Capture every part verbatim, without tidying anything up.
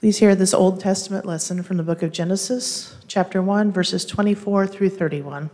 Please hear this Old Testament lesson from the book of Genesis, chapter one, verses twenty-four through thirty-one.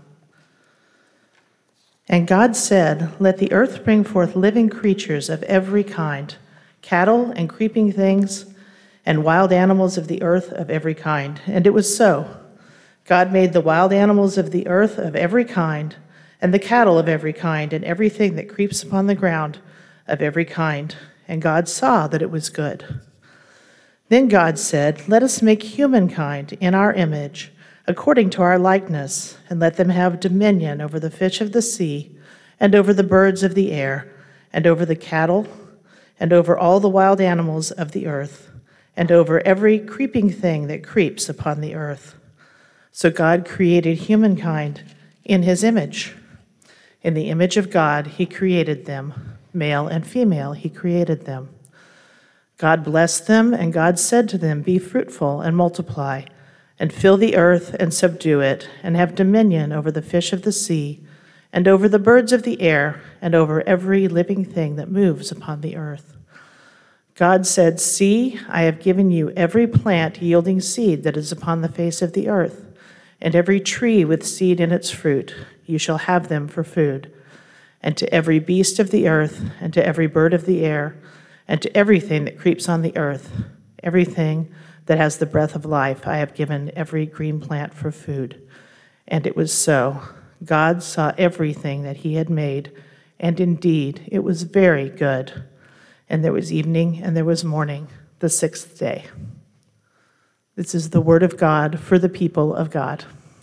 And God said, "Let the earth bring forth living creatures of every kind, cattle and creeping things, and wild animals of the earth of every kind." And it was so. God made the wild animals of the earth of every kind, and the cattle of every kind, and everything that creeps upon the ground of every kind. And God saw that it was good. Then God said, "Let us make humankind in our image, according to our likeness, and let them have dominion over the fish of the sea, and over the birds of the air, and over the cattle, and over all the wild animals of the earth, and over every creeping thing that creeps upon the earth." So God created humankind in his image. In the image of God, he created them. Male and female, he created them. God blessed them, and God said to them, "Be fruitful and multiply, and fill the earth and subdue it, and have dominion over the fish of the sea, and over the birds of the air, and over every living thing that moves upon the earth." God said, "See, I have given you every plant yielding seed that is upon the face of the earth, and every tree with seed in its fruit. You shall have them for food. And to every beast of the earth, and to every bird of the air, and to everything that creeps on the earth, everything that has the breath of life, I have given every green plant for food." And it was so. God saw everything that he had made, and indeed it was very good. And there was evening and there was morning, the sixth day. This is the word of God for the people of God.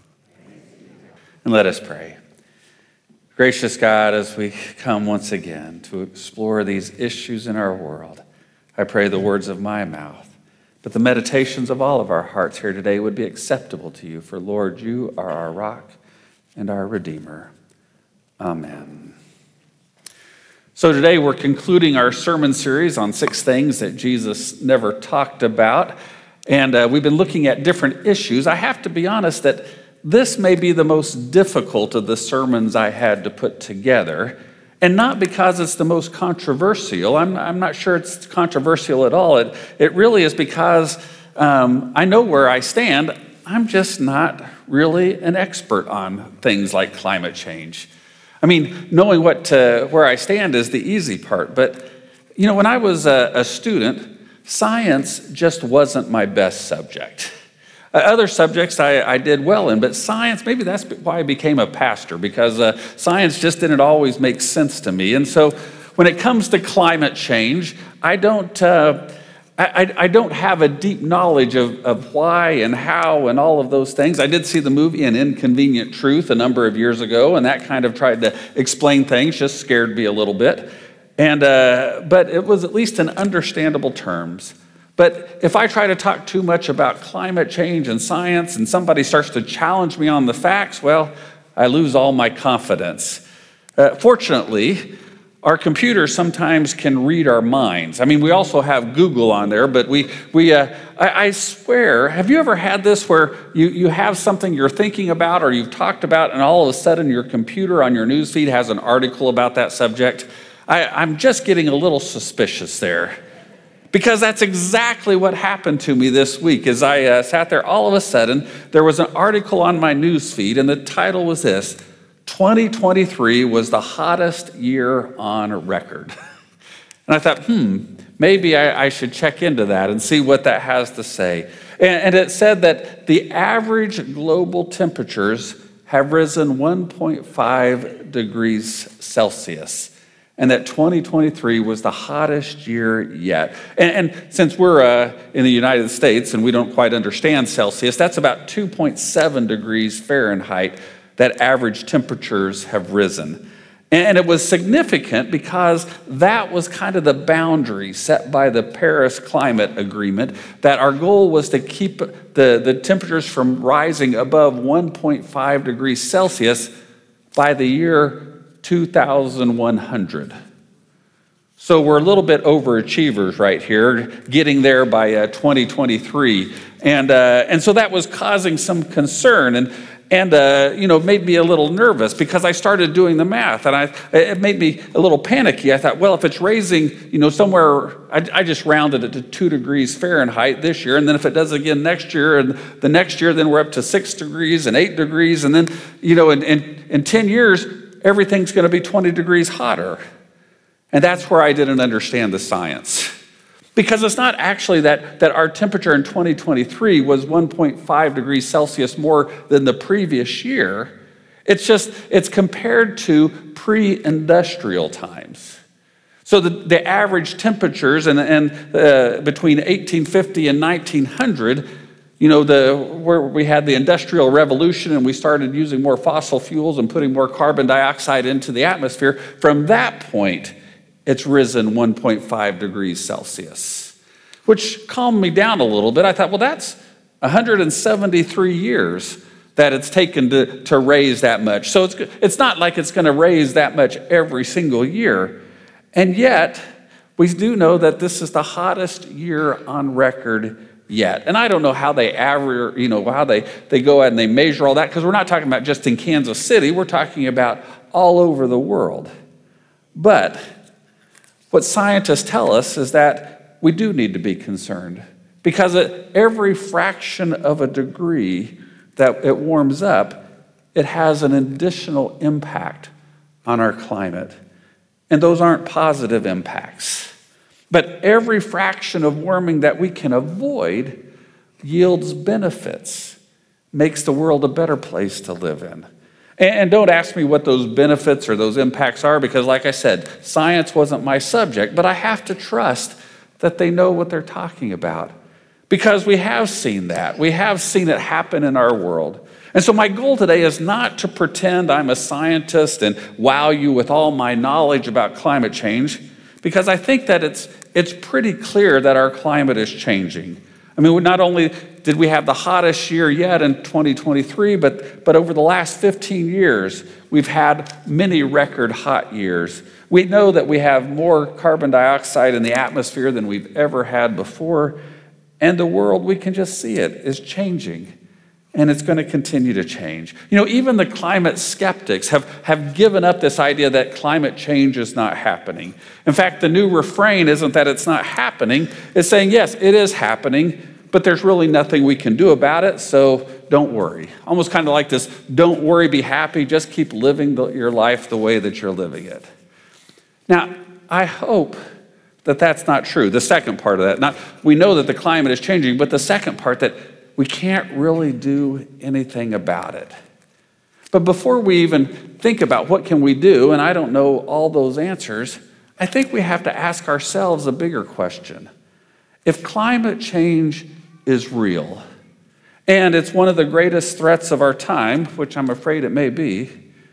And let us pray. Gracious God, as we come once again to explore these issues in our world, I pray the words of my mouth, but the meditations of all of our hearts here today would be acceptable to you, for Lord, you are our rock and our Redeemer. Amen. So today we're concluding our sermon series on six things that Jesus never talked about, and uh, we've been looking at different issues. I have to be honest that this may be the most difficult of the sermons I had to put together, and not because it's the most controversial. I'm, I'm not sure it's controversial at all. It, it really is because um, I know where I stand. I'm just not really an expert on things like climate change. I mean, knowing what to, where I stand is the easy part, but you know, when I was a, a student, science just wasn't my best subject. Other subjects I, I did well in, but science, maybe that's why I became a pastor, because uh, science just didn't always make sense to me. And so when it comes to climate change, I don't uh, I, I don't have a deep knowledge of, of why and how and all of those things. I did see the movie An Inconvenient Truth a number of years ago, and that kind of tried to explain things, just scared me a little bit. And uh, but it was at least in understandable terms. But if I try to talk too much about climate change and science and somebody starts to challenge me on the facts, well, I lose all my confidence. Uh, fortunately, our computers sometimes can read our minds. I mean, we also have Google on there, but we, we uh, I, I swear, have you ever had this where you, you have something you're thinking about or you've talked about, and all of a sudden your computer on your newsfeed has an article about that subject? I, I'm just getting a little suspicious there. Because that's exactly what happened to me this week. As I uh, sat there, all of a sudden, there was an article on my news feed, and the title was this: twenty twenty-three was the hottest year on record. And I thought, hmm, maybe I, I should check into that and see what that has to say. And, and it said that the average global temperatures have risen one point five degrees Celsius. And that twenty twenty-three was the hottest year yet. And, and since we're uh, in the United States and we don't quite understand Celsius, that's about two point seven degrees Fahrenheit that average temperatures have risen. And it was significant because that was kind of the boundary set by the Paris Climate Agreement, that our goal was to keep the, the temperatures from rising above one point five degrees Celsius by the year two thousand one hundred. So we're a little bit overachievers right here, getting there by uh, twenty twenty-three. And, uh, and so that was causing some concern. And, and uh, you know, made me a little nervous because I started doing the math, and I it made me a little panicky. I thought, well, if it's raising, you know, somewhere, I, I just rounded it to two degrees Fahrenheit this year, and then if it does again next year, and the next year, then we're up to six degrees and eight degrees, and then, you know, in, in, in ten years, everything's going to be twenty degrees hotter. And that's where I didn't understand the science. Because it's not actually that, that our temperature in twenty twenty-three was one point five degrees Celsius more than the previous year. It's just, it's compared to pre-industrial times. So the, the average temperatures and, and uh, between eighteen fifty and nineteen hundred, you know, the where we had the Industrial Revolution and we started using more fossil fuels and putting more carbon dioxide into the atmosphere, from that point, it's risen one point five degrees Celsius, which calmed me down a little bit. I thought, well, that's one hundred seventy-three years that it's taken to, to raise that much. So it's, it's not like it's going to raise that much every single year. And yet, we do know that this is the hottest year on record yet. And I don't know how they average, you know, how they, they go out and they measure all that, because we're not talking about just in Kansas City, we're talking about all over the world. But what scientists tell us is that we do need to be concerned, because at every fraction of a degree that it warms up, it has an additional impact on our climate. And those aren't positive impacts. But every fraction of warming that we can avoid yields benefits, makes the world a better place to live in. And don't ask me what those benefits or those impacts are, because like I said, science wasn't my subject, but I have to trust that they know what they're talking about, because we have seen that. We have seen it happen in our world. And so my goal today is not to pretend I'm a scientist and wow you with all my knowledge about climate change, because I think that it's, it's pretty clear that our climate is changing. I mean, not only did we have the hottest year yet in twenty twenty-three, but, but over the last fifteen years, we've had many record hot years. We know that we have more carbon dioxide in the atmosphere than we've ever had before, and the world, we can just see it, is changing, and it's going to continue to change. You know, even the climate skeptics have, have given up this idea that climate change is not happening. In fact, the new refrain isn't that it's not happening, it's saying, yes, it is happening, but there's really nothing we can do about it, so don't worry. Almost kind of like this, don't worry, be happy, just keep living the, your life the way that you're living it. Now, I hope that that's not true. The second part of that, not, we know that the climate is changing, but the second part, that we can't really do anything about it. But before we even think about what can we do, and I don't know all those answers, I think we have to ask ourselves a bigger question. If climate change is real, and it's one of the greatest threats of our time, which I'm afraid it may be,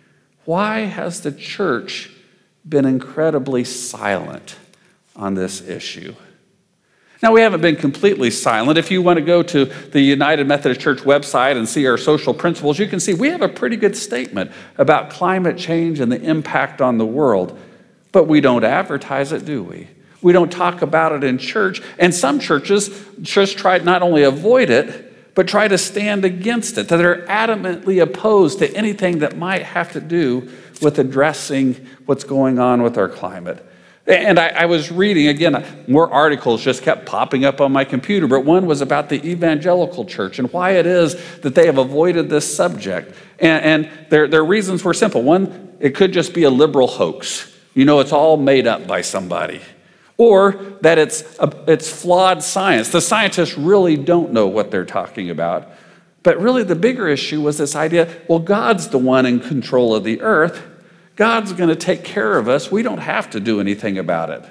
why has the church been incredibly silent on this issue? Now, we haven't been completely silent. If you want to go to the United Methodist Church website and see our social principles, you can see we have a pretty good statement about climate change and the impact on the world, but we don't advertise it, do we? We don't talk about it in church, and some churches just try to not only avoid it, but try to stand against it, that they're adamantly opposed to anything that might have to do with addressing what's going on with our climate. And I, I was reading, again, more articles just kept popping up on my computer, but one was about the evangelical church and why it is that they have avoided this subject. And, and their, their reasons were simple. One, it could just be a liberal hoax. You know, it's all made up by somebody. Or that it's, a, it's flawed science. The scientists really don't know what they're talking about. But really the bigger issue was this idea, well, God's the one in control of the earth. God's going to take care of us. We don't have to do anything about it.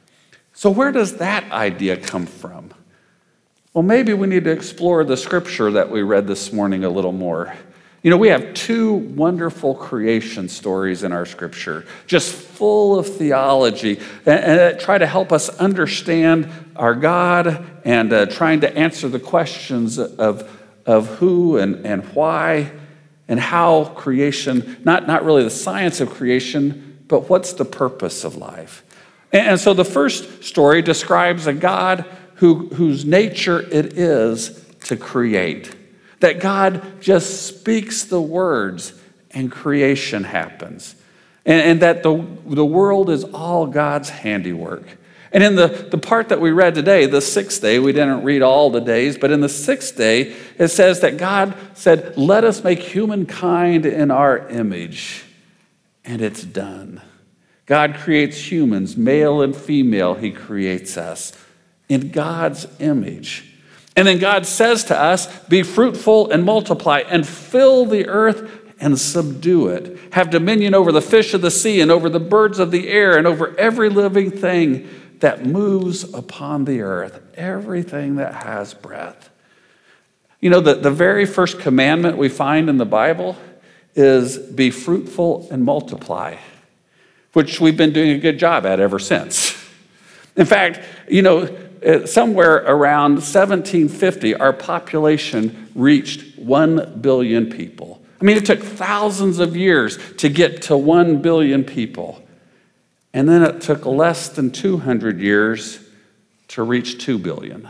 So where does that idea come from? Well, maybe we need to explore the scripture that we read this morning a little more. You know, we have two wonderful creation stories in our scripture, just full of theology, and, and try to help us understand our God and uh, trying to answer the questions of, of who and, and why and how creation, not, not really the science of creation, but what's the purpose of life. And, and so the first story describes a God who, whose nature it is to create. That God just speaks the words and creation happens. And, and that the, the world is all God's handiwork. And in the, the part that we read today, the sixth day, we didn't read all the days, but in the sixth day, it says that God said, let us make humankind in our image. And it's done. God creates humans, male and female, he creates us in God's image. And then God says to us, be fruitful and multiply and fill the earth and subdue it. Have dominion over the fish of the sea and over the birds of the air and over every living thing that moves upon the earth, everything that has breath. You know, the, the very first commandment we find in the Bible is be fruitful and multiply, which we've been doing a good job at ever since. In fact, you know, somewhere around seventeen fifty, our population reached one billion people. I mean, it took thousands of years to get to one billion people. And then it took less than two hundred years to reach two billion.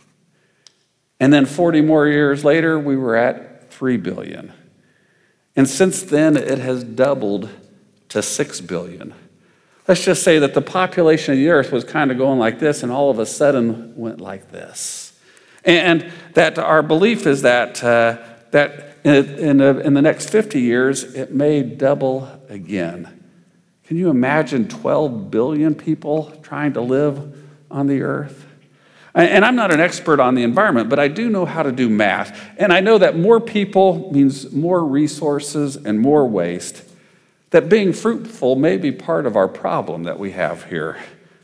And then forty more years later, we were at three billion. And since then, it has doubled to six billion. Let's just say that the population of the earth was kind of going like this, and all of a sudden went like this. And that our belief is that, uh, that in, in, a, in the next fifty years, it may double again. Can you imagine twelve billion people trying to live on the earth? And I'm not an expert on the environment, but I do know how to do math. And I know that more people means more resources and more waste. That being fruitful may be part of our problem that we have here.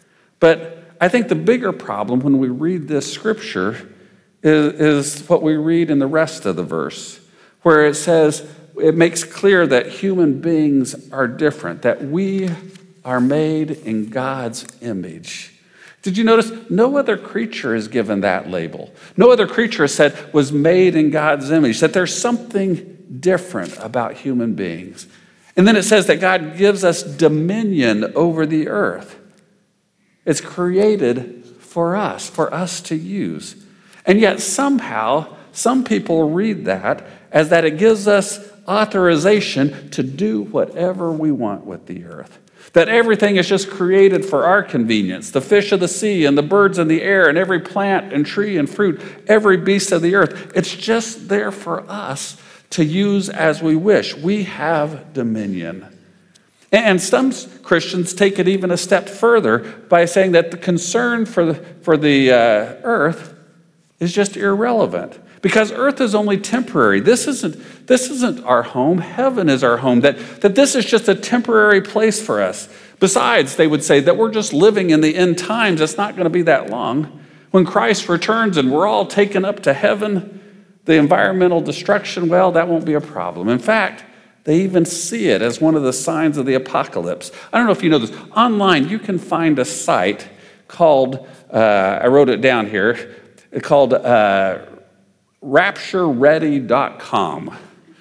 But I think the bigger problem when we read this scripture is, is what we read in the rest of the verse, where it says, it makes clear that human beings are different, that we are made in God's image. Did you notice? No other creature is given that label. No other creature said was made in God's image, that there's something different about human beings. And then it says that God gives us dominion over the earth. It's created for us, for us to use. And yet somehow, some people read that as that it gives us authorization to do whatever we want with the earth. That everything is just created for our convenience. The fish of the sea and the birds in the air and every plant and tree and fruit, every beast of the earth. It's just there for us to use as we wish. We have dominion. And some Christians take it even a step further by saying that the concern for the, for the uh, earth is just irrelevant. Because earth is only temporary. This isn't, this isn't our home. Heaven is our home. That, that this is just a temporary place for us. Besides, they would say that we're just living in the end times. It's not going to be that long. When Christ returns and we're all taken up to heaven, the environmental destruction, well, that won't be a problem. In fact, they even see it as one of the signs of the apocalypse. I don't know if you know this. Online, you can find a site called, uh, I wrote it down here, called uh, rapture ready dot com.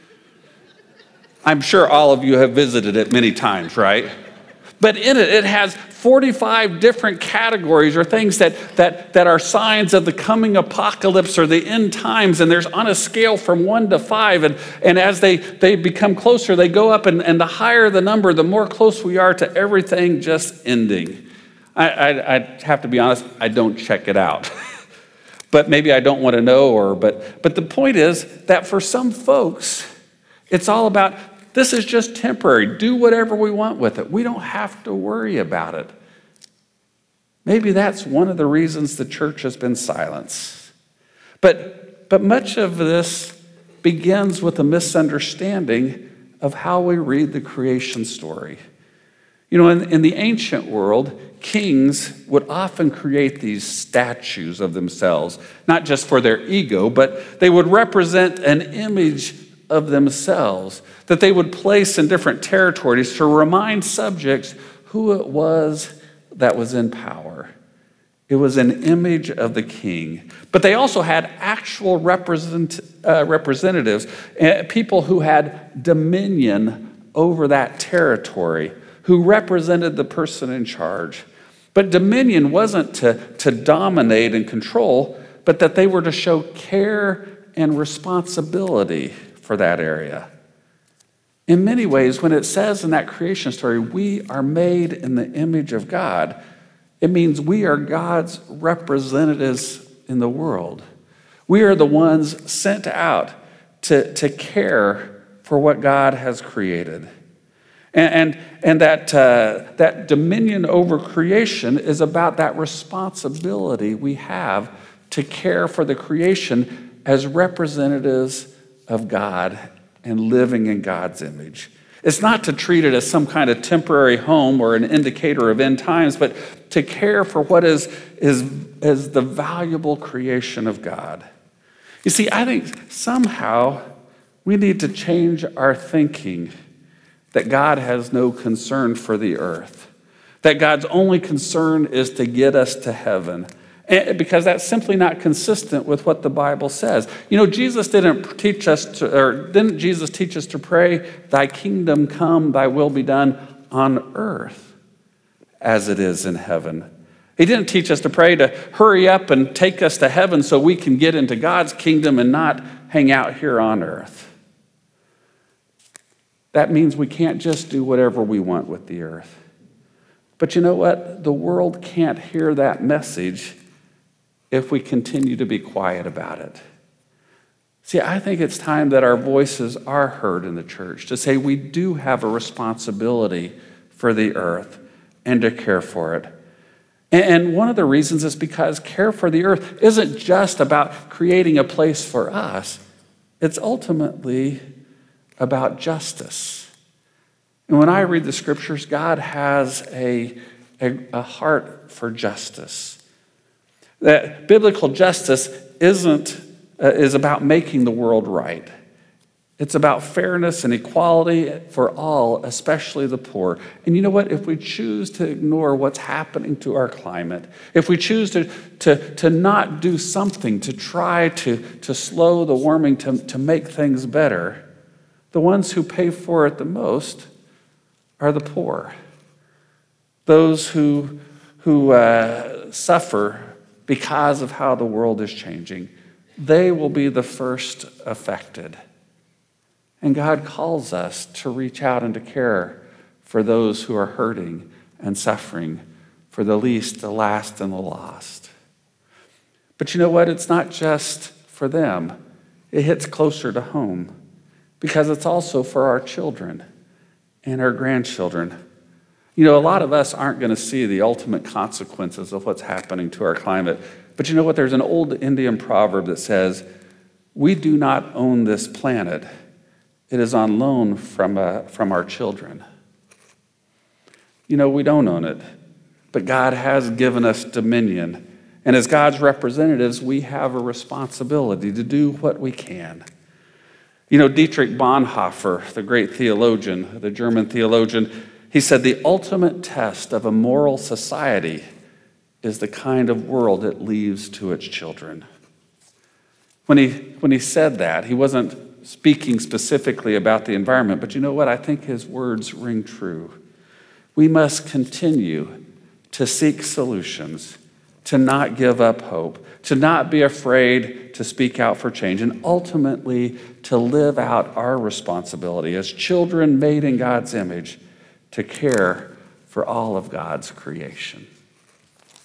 I'm sure all of you have visited it many times, right? But in it, it has forty-five different categories or things that, that, that are signs of the coming apocalypse or the end times. And there's on a scale from one to five. And, and as they, they become closer, they go up. And, and the higher the number, the more close we are to everything just ending. I, I, I have to be honest, I don't check it out. But maybe I don't want to know, or but but the point is that for some folks, it's all about this is just temporary. Do whatever we want with it. We don't have to worry about it. Maybe that's one of the reasons the church has been silenced. But but much of this begins with a misunderstanding of how we read the creation story. You know, in, in the ancient world, kings would often create these statues of themselves, not just for their ego, but they would represent an image of themselves that they would place in different territories to remind subjects who it was that was in power. It was an image of the king. But they also had actual represent, uh, representatives, uh, people who had dominion over that territory, who represented the person in charge. But dominion wasn't to, to dominate and control, but that they were to show care and responsibility for that area. In many ways, when it says in that creation story, we are made in the image of God, it means we are God's representatives in the world. We are the ones sent out to, to care for what God has created. And, and, and that, uh, that dominion over creation is about that responsibility we have to care for the creation as representatives of God and living in God's image. It's not to treat it as some kind of temporary home or an indicator of end times, but to care for what is, is, is the valuable creation of God. You see, I think somehow we need to change our thinking that God has no concern for the earth, that God's only concern is to get us to heaven, because that's simply not consistent with what the Bible says. You know, Jesus didn't teach us to, or didn't Jesus teach us to pray, thy kingdom come, thy will be done on earth as it is in heaven. He didn't teach us to pray to hurry up and take us to heaven so we can get into God's kingdom and not hang out here on earth. That means we can't just do whatever we want with the earth. But you know what? The world can't hear that message if we continue to be quiet about it. See, I think it's time that our voices are heard in the church to say we do have a responsibility for the earth and to care for it. And one of the reasons is because care for the earth isn't just about creating a place for us. It's ultimately about justice. And when I read the scriptures, God has a, a, a heart for justice. That biblical justice isn't uh, is about making the world right. It's about fairness and equality for all, especially the poor. And you know what? If we choose to ignore what's happening to our climate, if we choose to, to, to not do something to try to, to slow the warming, to, to make things better, the ones who pay for it the most are the poor. Those who, who uh, suffer because of how the world is changing. They will be the first affected. And God calls us to reach out and to care for those who are hurting and suffering, for the least, the last, and the lost. But you know what? It's not just for them. It hits closer to home because it's also for our children and our grandchildren. You know, a lot of us aren't going to see the ultimate consequences of what's happening to our climate. But you know what? There's an old Indian proverb that says, we do not own this planet. It is on loan from, uh, from our children. You know, we don't own it, but God has given us dominion. And as God's representatives, we have a responsibility to do what we can. You know, Dietrich Bonhoeffer, the great theologian, the German theologian, he said, the ultimate test of a moral society is the kind of world it leaves to its children. When he, when he said that, he wasn't speaking specifically about the environment, but you know what? I think his words ring true. We must continue to seek solutions, to not give up hope, to not be afraid to speak out for change, and ultimately to live out our responsibility as children made in God's image to care for all of God's creation.